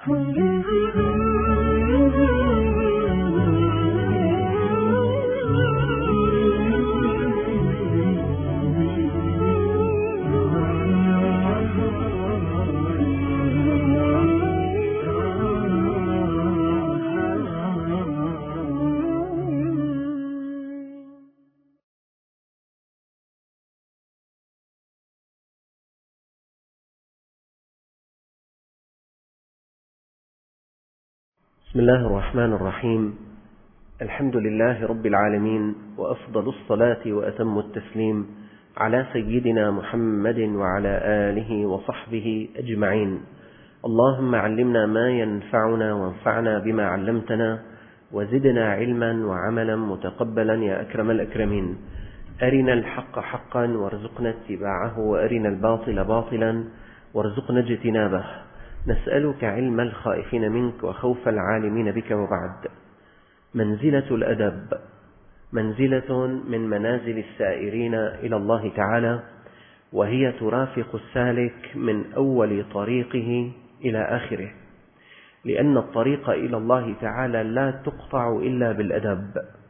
بسم الله الرحمن الرحيم. الحمد لله رب العالمين، وأفضل الصلاة وأتم التسليم على سيدنا محمد وعلى آله وصحبه أجمعين. اللهم علمنا ما ينفعنا وانفعنا بما علمتنا، وزدنا علما وعملا متقبلا يا أكرم الأكرمين. أرنا الحق حقا وارزقنا اتباعه، وأرنا الباطل باطلا وارزقنا اجتنابه. نسألك علم الخائفين منك وخوف العالمين بك. وبعد، منزلة الأدب منزلة من منازل السائرين إلى الله تعالى، وهي ترافق السالك من أول طريقه إلى آخره، لأن الطريق إلى الله تعالى لا تقطع إلا بالأدب.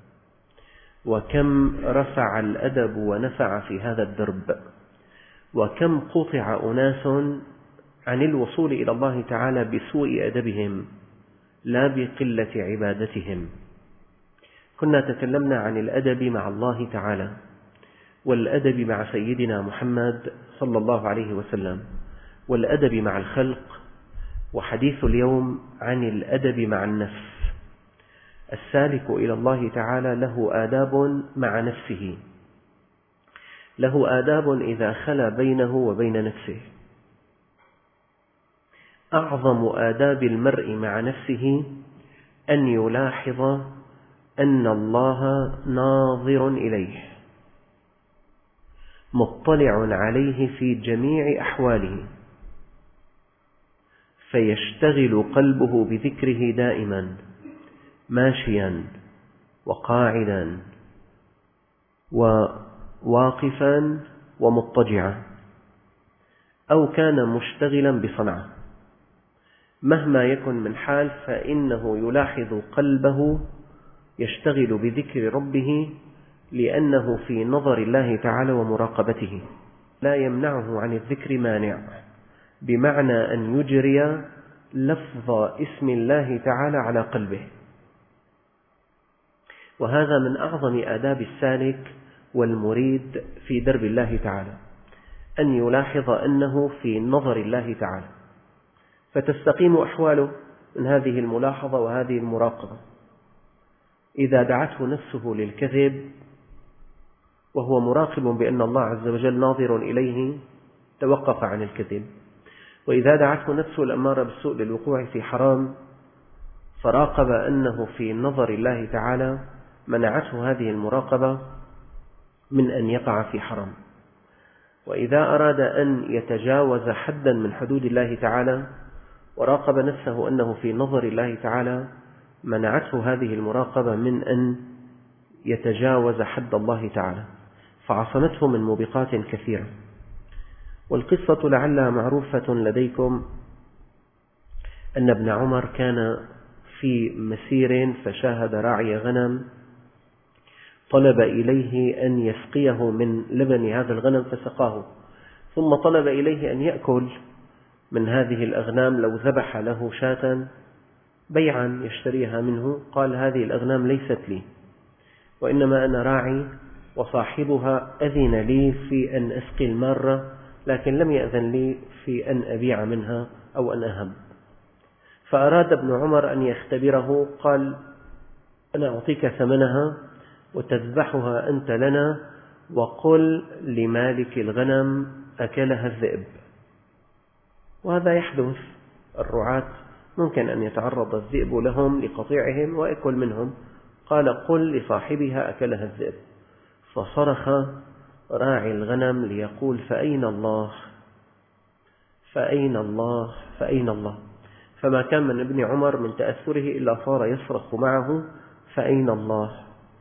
وكم رفع الأدب ونفع في هذا الدرب، وكم قطع أناس عن الوصول إلى الله تعالى بسوء أدبهم لا بقلة عبادتهم. كنا تكلمنا عن الأدب مع الله تعالى، والأدب مع سيدنا محمد صلى الله عليه وسلم، والأدب مع الخلق. وحديث اليوم عن الأدب مع النفس. السالك إلى الله تعالى له آداب مع نفسه، له آداب إذا خلا بينه وبين نفسه. أعظم آداب المرء مع نفسه أن يلاحظ أن الله ناظر إليه، مطلع عليه في جميع أحواله، فيشتغل قلبه بذكره دائما، ماشيا وقاعدا وواقفا ومضطجعا، أو كان مشتغلا بصنعه. مهما يكن من حال فإنه يلاحظ قلبه يشتغل بذكر ربه، لأنه في نظر الله تعالى ومراقبته. لا يمنعه عن الذكر مانع، بمعنى أن يجري لفظ اسم الله تعالى على قلبه. وهذا من أعظم آداب السالك والمريد في درب الله تعالى، أن يلاحظ أنه في نظر الله تعالى، فتستقيم أحواله من هذه الملاحظة وهذه المراقبة. إذا دعته نفسه للكذب وهو مراقب بأن الله عز وجل ناظر إليه توقف عن الكذب، وإذا دعته نفسه الأمارة بالسوء للوقوع في حرام فراقب أنه في نظر الله تعالى، منعته هذه المراقبة من أن يقع في حرام. وإذا أراد أن يتجاوز حدا من حدود الله تعالى وراقب نفسه أنه في نظر الله تعالى، منعته هذه المراقبة من أن يتجاوز حد الله تعالى، فعصمته من موبقات كثيرة. والقصة لعلها معروفة لديكم، أن ابن عمر كان في مسير فشاهد راعي غنم، طلب إليه أن يسقيه من لبن هذا الغنم فسقاه، ثم طلب إليه أن يأكل من هذه الأغنام لو ذبح له شاة بيعا يشتريها منه. قال: هذه الأغنام ليست لي، وإنما أنا راعي، وصاحبها أذن لي في أن أسقي المارة، لكن لم يأذن لي في أن أبيع منها أو أن أهب. فأراد ابن عمر أن يختبره، قال: أنا أعطيك ثمنها وتذبحها أنت لنا، وقل لمالك الغنم أكلها الذئب. وهذا يحدث، الرعاة ممكن أن يتعرض الذئب لهم لقطيعهم ويأكل منهم. قال: قل لصاحبها أكلها الذئب. فصرخ راعي الغنم ليقول: فأين الله؟ فأين الله؟ فأين الله؟ فما كان من ابن عمر من تأثره إلا صار يصرخ معه: فأين الله؟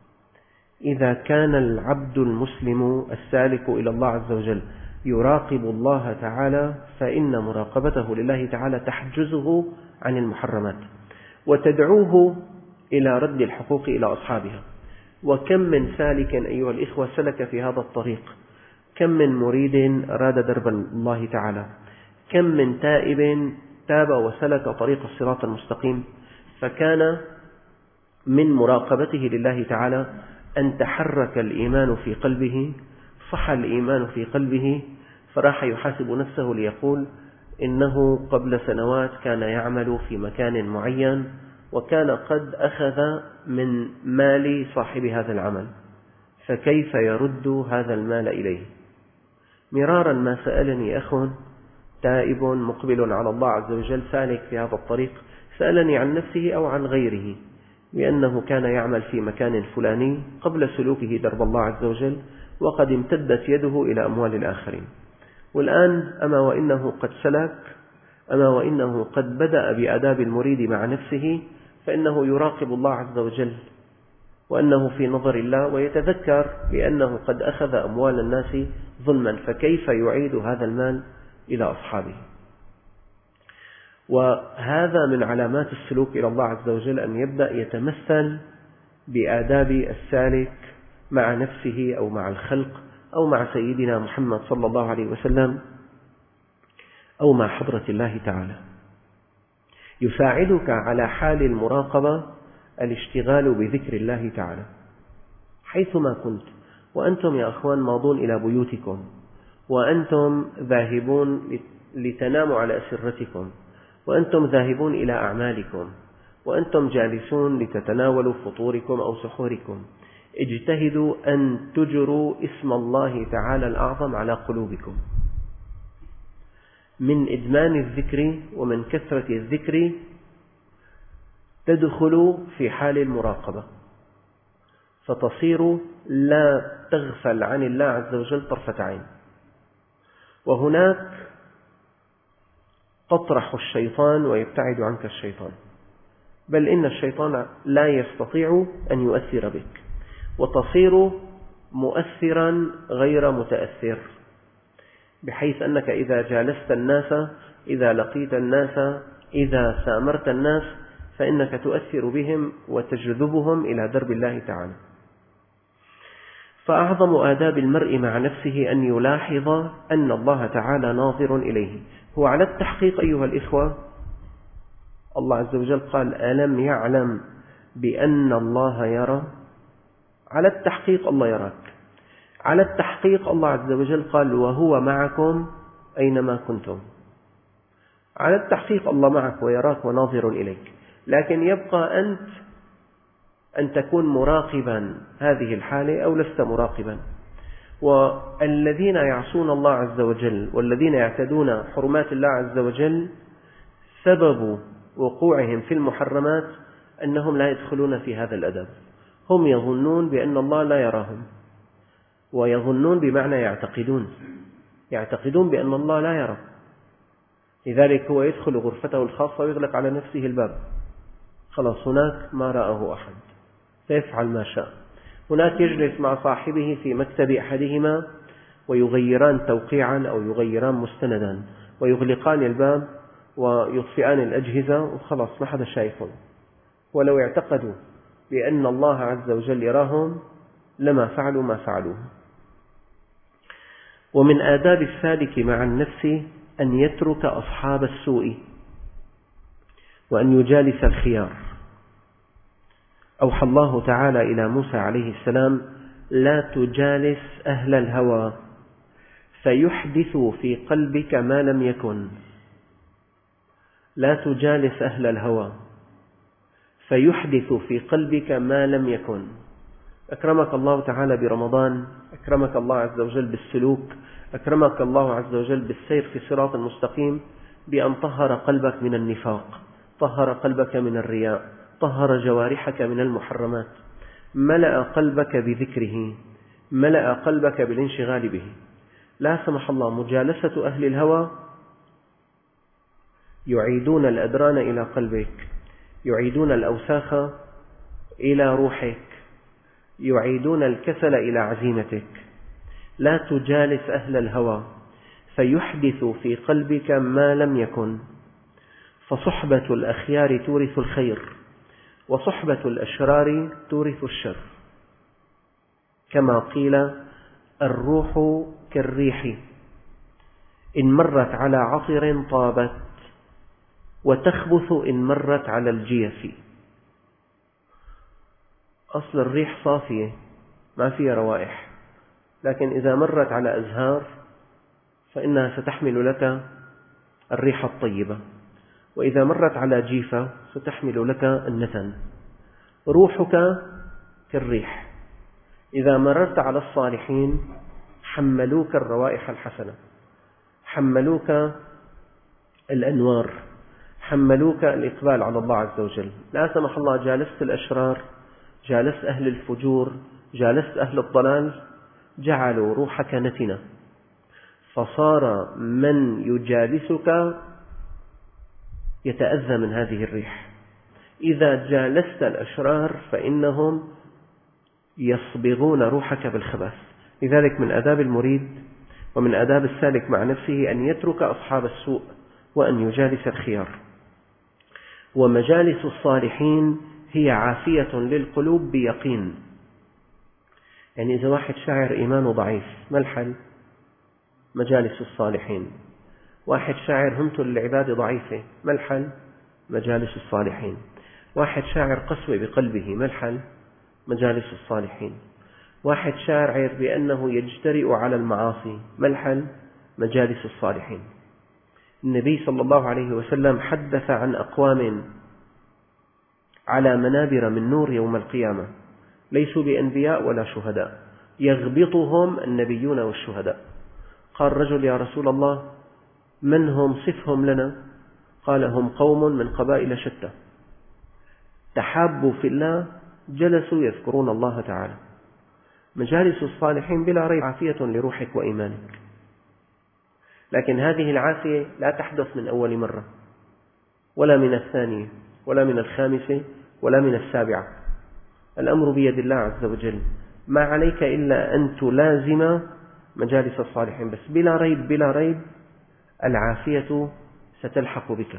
إذا كان العبد المسلم السالك إلى الله عز وجل يراقب الله تعالى، فإن مراقبته لله تعالى تحجزه عن المحرمات، وتدعوه إلى رد الحقوق إلى أصحابها. وكم من سالك أيها الإخوة سلك في هذا الطريق، كم من مريد راد درب الله تعالى، كم من تائب تاب وسلك طريق الصراط المستقيم، فكان من مراقبته لله تعالى أن تحرك الإيمان في قلبه، صح الإيمان في قلبه، فراح يحاسب نفسه ليقول إنه قبل سنوات كان يعمل في مكان معين وكان قد أخذ من مال صاحب هذا العمل، فكيف يرد هذا المال إليه؟ مرارا ما سألني أخ تائب مقبل على الله عز وجل سالك في هذا الطريق، سألني عن نفسه أو عن غيره بأنه كان يعمل في مكان فلاني قبل سلوكه درب الله عز وجل، وقد امتدت يده إلى أموال الآخرين، والآن أما وإنه قد سلك، أما وإنه قد بدأ بآداب المريد مع نفسه، فإنه يراقب الله عز وجل وأنه في نظر الله، ويتذكر بأنه قد أخذ أموال الناس ظلما، فكيف يعيد هذا المال إلى أصحابه؟ وهذا من علامات السلوك إلى الله عز وجل، أن يبدأ يتمثل بآداب السالك مع نفسه أو مع الخلق أو مع سيدنا محمد صلى الله عليه وسلم أو مع حضرة الله تعالى. يساعدك على حال المراقبة الاشتغال بذكر الله تعالى حيثما كنت، وأنتم يا أخوان ماضون إلى بيوتكم، وأنتم ذاهبون لتناموا على أسرتكم، وأنتم ذاهبون إلى أعمالكم، وأنتم جالسون لتتناولوا فطوركم أو سحوركم، اجتهدوا أن تجروا اسم الله تعالى الأعظم على قلوبكم. من إدمان الذكر ومن كثرة الذكر تدخل في حال المراقبة، فتصير لا تغفل عن الله عز وجل طرفة عين. وهناك تطرح الشيطان ويبتعد عنك الشيطان، بل إن الشيطان لا يستطيع أن يؤثر بك، وتصير مؤثرا غير متأثر، بحيث أنك إذا جالست الناس، إذا لقيت الناس، إذا سامرت الناس، فإنك تؤثر بهم وتجذبهم إلى درب الله تعالى. فأعظم آداب المرء مع نفسه أن يلاحظ أن الله تعالى ناظر إليه. هو على التحقيق أيها الإخوة الله عز وجل قال ألم يعلم بأن الله يرى؟ على التحقيق الله يراك، على التحقيق الله عز وجل قال وهو معكم أينما كنتم. على التحقيق الله معك ويراك وناظر إليك، لكن يبقى أنت أن تكون مراقبا هذه الحالة أو لست مراقبا. والذين يعصون الله عز وجل والذين يعتدون حرمات الله عز وجل سبب وقوعهم في المحرمات أنهم لا يدخلون في هذا الأدب. هم يظنون بأن الله لا يراهم، ويظنون بمعنى يعتقدون بأن الله لا يرى، لذلك هو يدخل غرفته الخاصة ويغلق على نفسه الباب، خلاص هناك ما رآه أحد، فيفعل ما شاء. هناك يجلس مع صاحبه في مكتب أحدهما ويغيران توقيعا أو يغيران مستندا ويغلقان الباب ويطفئان الأجهزة وخلاص ما حدا شايفهم. ولو اعتقدوا بأن الله عز وجل يراهم لما فعلوا ما فعلوه. ومن آداب السالك مع النفس أن يترك أصحاب السوء وأن يجالس الخيار. أوحى الله تعالى إلى موسى عليه السلام لا تجالس أهل الهوى فيحدثوا في قلبك ما لم يكن. لا تجالس أهل الهوى فيحدث في قلبك ما لم يكن. أكرمك الله تعالى برمضان، أكرمك الله عز وجل بالسلوك، أكرمك الله عز وجل بالسير في الصراط المستقيم، بأن طهر قلبك من النفاق، طهر قلبك من الرياء، طهر جوارحك من المحرمات، ملأ قلبك بذكره، ملأ قلبك بالانشغال به. لا سمح الله مجالسة أهل الهوى يعيدون الأدران إلى قلبك، يعيدون الأوساخ إلى روحك، يعيدون الكسل إلى عزيمتك. لا تجالس أهل الهوى فيحدث في قلبك ما لم يكن. فصحبة الأخيار تورث الخير، وصحبة الأشرار تورث الشر. كما قيل: الروح كالريح إن مرت على عطر طابت، وتخبث إن مرت على الجيف. أصل الريح صافية ما فيها روائح، لكن إذا مرت على أزهار فإنها ستحمل لك الريح الطيبة، وإذا مرت على جيفة ستحمل لك النتن. روحك كالريح، إذا مررت على الصالحين حملوك الروائح الحسنة، حملوك الأنوار، حملوك الإقبال على الله عز وجل. لا سمح الله جالست الأشرار، جالست أهل الفجور، جالست أهل الضلال، جعلوا روحك نتنة، فصار من يجالسك يتأذى من هذه الريح. إذا جالست الأشرار فإنهم يصبغون روحك بالخبث. لذلك من آداب المريد ومن آداب السالك مع نفسه أن يترك أصحاب السوء وأن يجالس الخيار. ومجالس الصالحين هي عافية للقلوب بيقين. يعني إذا واحد شاعر إيمانه ضعيف، ما الحل؟ مجالس الصالحين. واحد شاعر همته للعبادة ضعيفة، ما الحل؟ مجالس الصالحين. واحد شاعر قسوة بقلبه، ما الحل؟ مجالس الصالحين. واحد شاعر بأنه يجترئ على المعاصي، ما الحل؟ مجالس الصالحين. النبي صلى الله عليه وسلم حدث عن أقوام على منابر من نور يوم القيامة، ليسوا بأنبياء ولا شهداء، يغبطهم النبيون والشهداء. قال رجل: يا رسول الله، من هم؟ صفهم لنا. قال: هم قوم من قبائل شتى تحابوا في الله، جلسوا يذكرون الله تعالى. مجالس الصالحين بلا ريب عافية لروحك وإيمانك، لكن هذه العافية لا تحدث من أول مرة، ولا من الثانية، ولا من الخامسة، ولا من السابعة. الأمر بيد الله عز وجل. ما عليك إلا أن تلازم مجالس الصالحين، بس بلا ريب بلا ريب العافية ستلحق بك.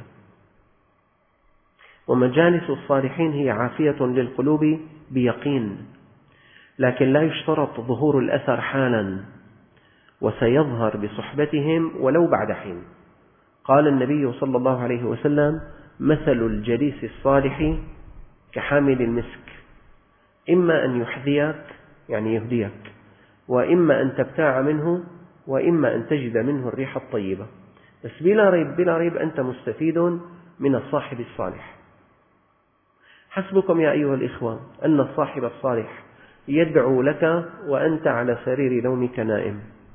ومجالس الصالحين هي عافية للقلوب بيقين، لكن لا يشترط ظهور الأثر حالا، وسيظهر بصحبتهم ولو بعد حين. قال النبي صلى الله عليه وسلم: مثل الجليس الصالح كحامل المسك، إما أن يحذيك يعني يهديك، وإما أن تبتاع منه، وإما أن تجد منه الريح الطيبة. بس بلا ريب بلا ريب أنت مستفيد من الصاحب الصالح. حسبكم يا أيها الإخوة أن الصاحب الصالح يدعو لك وأنت على سرير نومك نائم.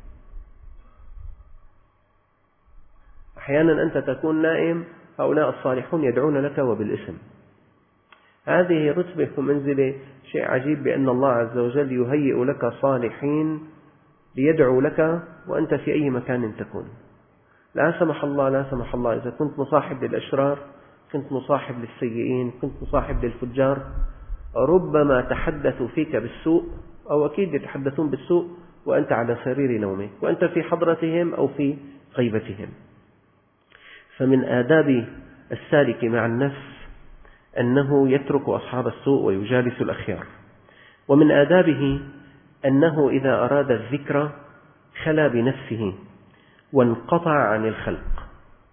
أحيانا أنت تكون نائم، هؤلاء الصالحون يدعون لك وبالاسم. هذه رتبة ومنزلة، شيء عجيب بأن الله عز وجل يهيئ لك صالحين ليدعو لك وأنت في أي مكان تكون. لا سمح الله لا سمح الله إذا كنت مصاحب للأشرار، كنت مصاحب للسيئين، كنت مصاحب للفجار، ربما تحدثوا فيك بالسوء، أو أكيد يتحدثون بالسوء وأنت على سرير نومك، وأنت في حضرتهم أو في غيبتهم. فمن آداب السالك مع النفس أنه يترك أصحاب السوء ويجالس الأخيار. ومن آدابه أنه إذا أراد الذكر خلا بنفسه وانقطع عن الخلق،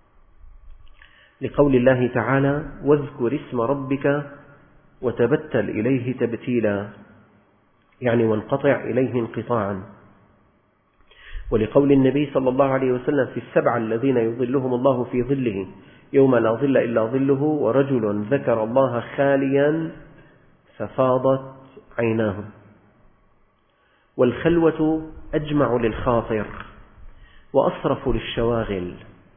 لقول الله تعالى: واذكر اسم ربك وتبتل إليه تبتيلا، يعني وانقطع إليه انقطاعا. ولقول النبي صلى الله عليه وسلم: في السبعة الذين يظلهم الله في ظله يوم لا ظل إلا ظله، ورجل ذكر الله خاليا ففاضت عيناه. والخلوة أجمع للخاطر وأصرف للشواغل.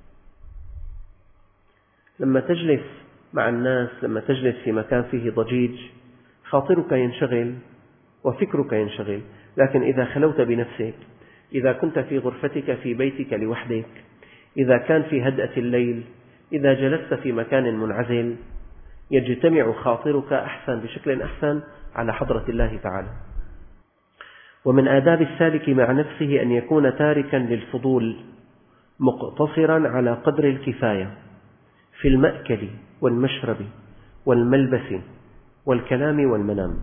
لما تجلس مع الناس، لما تجلس في مكان فيه ضجيج، خاطرك ينشغل وفكرك ينشغل. لكن إذا خلوت بنفسك، إذا كنت في غرفتك في بيتك لوحدك، إذا كان في هدأة الليل، إذا جلست في مكان منعزل، يجتمع خاطرك أحسن بشكل أحسن على حضرة الله تعالى. ومن آداب السالك مع نفسه أن يكون تاركا للفضول، مقتصرا على قدر الكفاية، في المأكل والمشرب والملبس والكلام والمنام.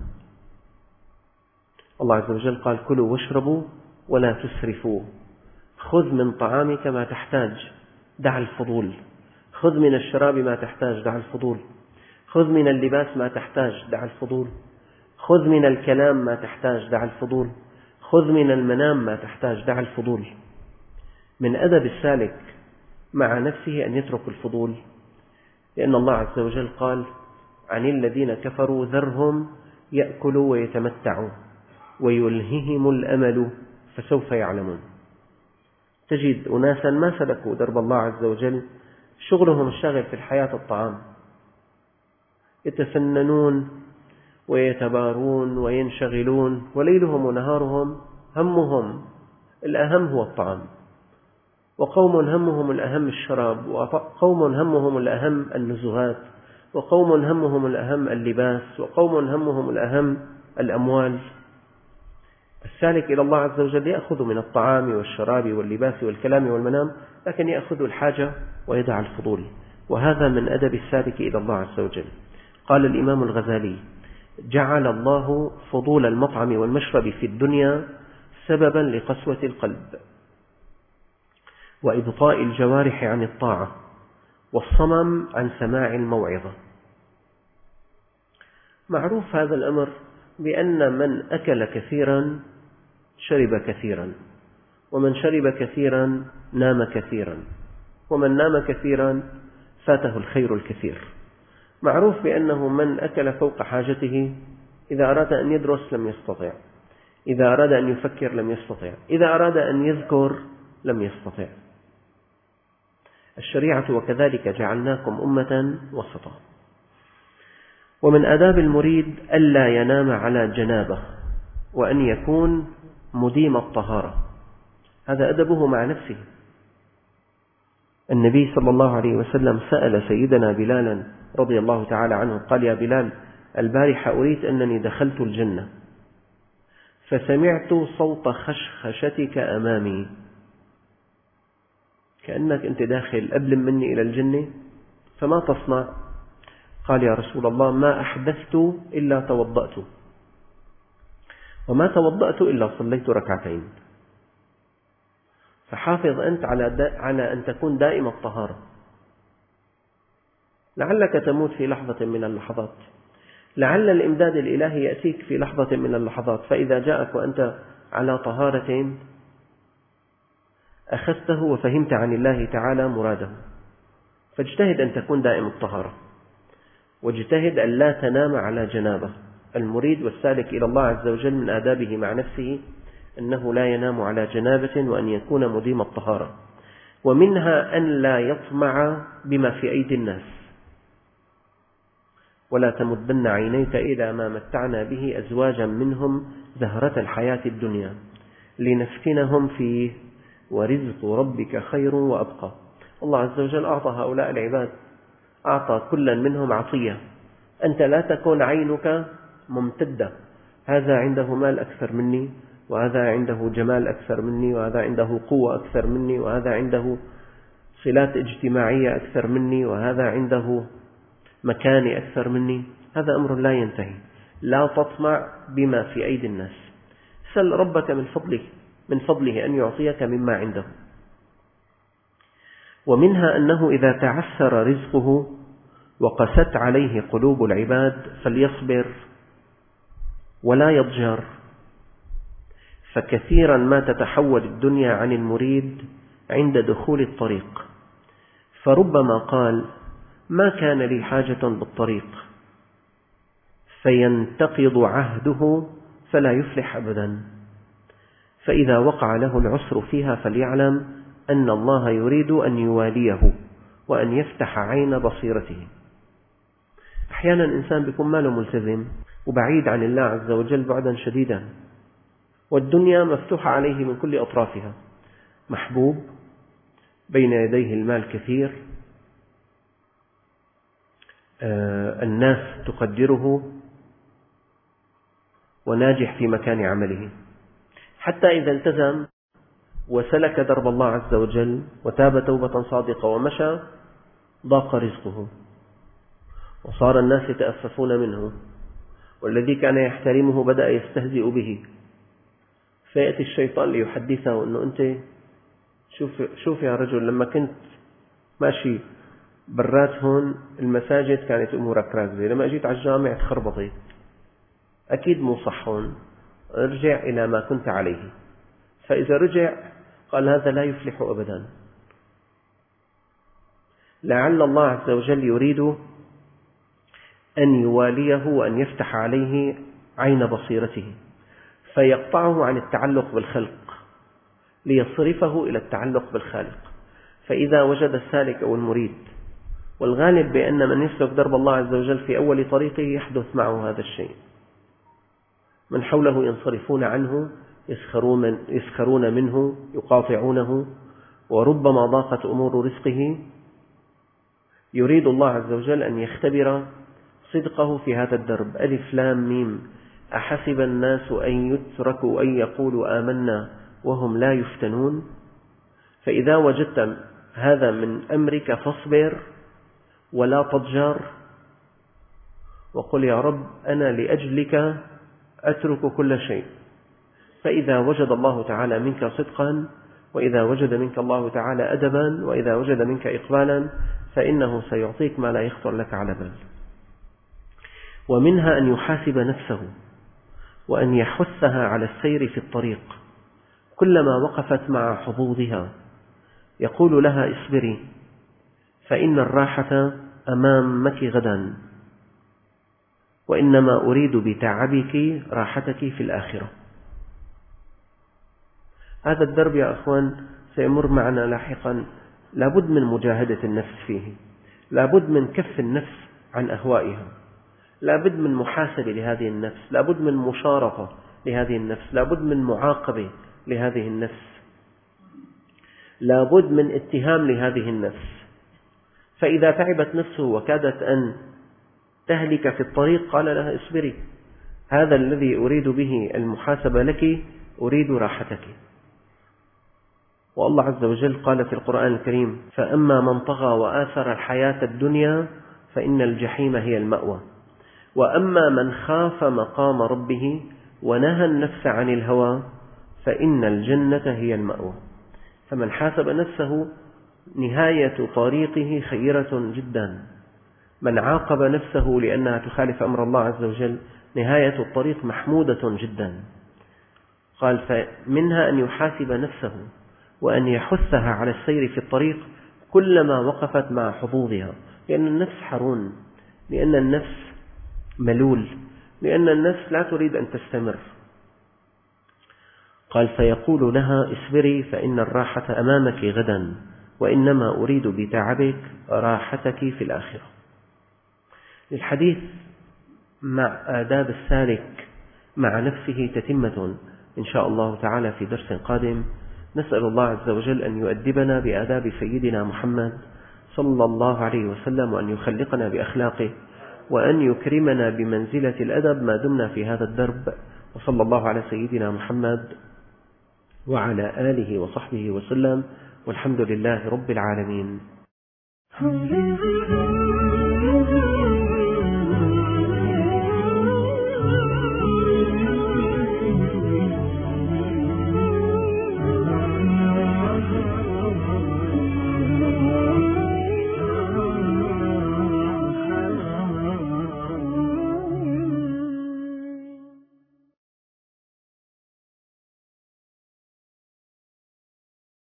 الله عز وجل قال: كلوا واشربوا ولا تسرفوا، خذ من طعامك ما تحتاج، دع الفضول، خذ من الشراب ما تحتاج، دع الفضول، خذ من اللباس ما تحتاج، دع الفضول، خذ من الكلام ما تحتاج، دع الفضول، خذ من المنام ما تحتاج، دع الفضول. من أدب السالك مع نفسه أن يترك الفضول، لأن الله عز وجل قال عن الذين كفروا: ذرهم يأكلوا ويتمتعوا ويلههم الأمل فسوف يعلمون. تجد أناسا ما سلكوا درب الله عز وجل، شغلهم الشاغل في الحياة الطعام، يتفننون ويتبارون وينشغلون، وليلهم ونهارهم همهم الأهم هو الطعام، وقوم همهم الأهم الشراب، وقوم همهم الأهم النزهات، وقوم همهم الأهم اللباس، وقوم همهم الأهم الأموال. السالك إلى الله عز وجل يأخذ من الطعام والشراب واللباس والكلام والمنام، لكن يأخذ الحاجة ويدع الفضول، وهذا من أدب السالك إلى الله عز وجل. قال الإمام الغزالي: جعل الله فضول المطعم والمشرب في الدنيا سببا لقسوة القلب وإبطاء الجوارح عن الطاعة والصمم عن سماع الموعظة. معروف هذا الأمر بأن من أكل كثيرا شرب كثيرا، ومن شرب كثيرا نام كثيرا، ومن نام كثيرا فاته الخير الكثير. معروف بأنه من أكل فوق حاجته إذا أراد أن يدرس لم يستطع، إذا أراد أن يفكر لم يستطع، إذا أراد أن يذكر لم يستطع. الشريعة: وكذلك جعلناكم أمة وسطا. ومن آداب المريد ألا ينام على جنابه، وأن يكون مديم الطهارة، هذا أدبه مع نفسه. النبي صلى الله عليه وسلم سأل سيدنا بلالا رضي الله تعالى عنه، قال: يا بلال، البارحة أريد أنني دخلت الجنة فسمعت صوت خشخشتك أمامي، كأنك أنت داخل أبلم مني إلى الجنة، فما تصنع؟ قال: يا رسول الله، ما أحدثت إلا توضأت، وما توضأت إلا صليت ركعتين. فحافظ أنت على أن تكون دائم الطهارة، لعلك تموت في لحظة من اللحظات، لعل الإمداد الإلهي يأتيك في لحظة من اللحظات، فإذا جاءك وأنت على طهارة أخذته وفهمت عن الله تعالى مراده، فاجتهد أن تكون دائم الطهارة، واجتهد أن لا تنام على جنابه. المريد والسالك إلى الله عز وجل من آدابه مع نفسه أنه لا ينام على جنابة، وأن يكون مديم الطهارة. ومنها أن لا يطمع بما في أيدي الناس، ولا تمدن عينيك إلى ما متعنا به أزواجا منهم زهرة الحياة الدنيا لنفتنهم فيه ورزق ربك خير وأبقى. الله عز وجل أعطى هؤلاء العباد، أعطى كلا منهم عطية، أنت لا تكون عينك ممتدة، هذا عنده مال أكثر مني، وهذا عنده جمال أكثر مني، وهذا عنده قوة أكثر مني، وهذا عنده صلات اجتماعية أكثر مني، وهذا عنده مكانة أكثر مني. هذا أمر لا ينتهي. لا تطمع بما في أيدي الناس، سل ربك من فضله أن يعطيك مما عنده. ومنها أنه إذا تعسر رزقه وقست عليه قلوب العباد فليصبر ولا يضجر، فكثيرا ما تتحول الدنيا عن المريد عند دخول الطريق، فربما قال: ما كان لي حاجة بالطريق، فينتقض عهده فلا يفلح أبدا. فإذا وقع له العسر فيها فليعلم أن الله يريد أن يواليه وأن يفتح عين بصيرته. أحيانا الإنسان بيكون ماله ملتزم وبعيد عن الله عز وجل بعدا شديدا، والدنيا مفتوحة عليه من كل أطرافها، محبوب، بين يديه المال كثير، الناس تقدره، وناجح في مكان عمله. حتى إذا التزم وسلك درب الله عز وجل وتاب توبة صادقة ومشى، ضاق رزقه وصار الناس يتأففون منه، والذي كان يحترمه بدأ يستهزئ به، فيأتي الشيطان ليحدثه أنه أنت شوف يا رجل، لما كنت ماشي برات هون المساجد كانت أمورك راكزة، لما أجيت على الجامع تخربطت، أكيد مو صح هون، ارجع إلى ما كنت عليه. فإذا رجع قال هذا لا يفلح أبدا. لعل الله عز وجل يريد أن يواليه وأن يفتح عليه عين بصيرته، فيقطعه عن التعلق بالخلق ليصرفه إلى التعلق بالخالق. فإذا وجد السالك أو المريد، والغالب بأن من يسلك درب الله عز وجل في أول طريقه يحدث معه هذا الشيء، من حوله ينصرفون عنه، يسخرون منه، يقاطعونه، وربما ضاقت أمور رزقه، يريد الله عز وجل أن يختبر صدقه في هذا الدرب. ألف لام ميم، أحسب الناس أن يتركوا أن يقولوا آمنا وهم لا يفتنون. فإذا وجدت هذا من أمرك فاصبر ولا تضجر، وقل يا رب أنا لأجلك أترك كل شيء. فإذا وجد الله تعالى منك صدقا، وإذا وجد منك الله تعالى أدبا، وإذا وجد منك إقبالا، فإنه سيعطيك ما لا يخطر لك على بال. ومنها أن يحاسب نفسه وأن يحثها على السير في الطريق، كلما وقفت مع حظوظها يقول لها اصبري فإن الراحة أمامك غدا، وإنما أريد بتعبك راحتك في الآخرة. هذا الدرب يا أخوان سيمر معنا لاحقا، لابد من مجاهدة النفس فيه، لابد من كف النفس عن أهوائها، لابد من محاسبة لهذه النفس، لابد من مشارطة لهذه النفس، لابد من معاقبة لهذه النفس، لابد من اتهام لهذه النفس. فإذا تعبت نفسه وكادت أن تهلك في الطريق قال لها اصبري، هذا الذي أريد به المحاسبة لك، أريد راحتك. والله عز وجل قال في القرآن الكريم فأما من طغى وآثر الحياة الدنيا فإن الجحيم هي المأوى، وأما من خاف مقام ربه ونهى النفس عن الهوى فإن الجنة هي المأوى. فمن حاسب نفسه نهاية طريقه خيرة جدا، من عاقب نفسه لأنها تخالف أمر الله عز وجل نهاية الطريق محمودة جدا. قال فمنها أن يحاسب نفسه وأن يحثها على السير في الطريق كلما وقفت مع حظوظها، لأن النفس حرون، لأن النفس ملول، لأن النفس لا تريد أن تستمر. قال فيقول لها اصبري فإن الراحة أمامك غدا، وإنما أريد بتعبك راحتك في الآخرة. للحديث مع آداب السالك مع نفسه تتمة إن شاء الله تعالى في درس قادم. نسأل الله عز وجل أن يؤدبنا بآداب سيدنا محمد صلى الله عليه وسلم، وأن يخلقنا بأخلاقه، وأن يكرمنا بمنزلة الأدب ما دمنا في هذا الدرب. وصلى الله على سيدنا محمد وعلى آله وصحبه وسلم، والحمد لله رب العالمين.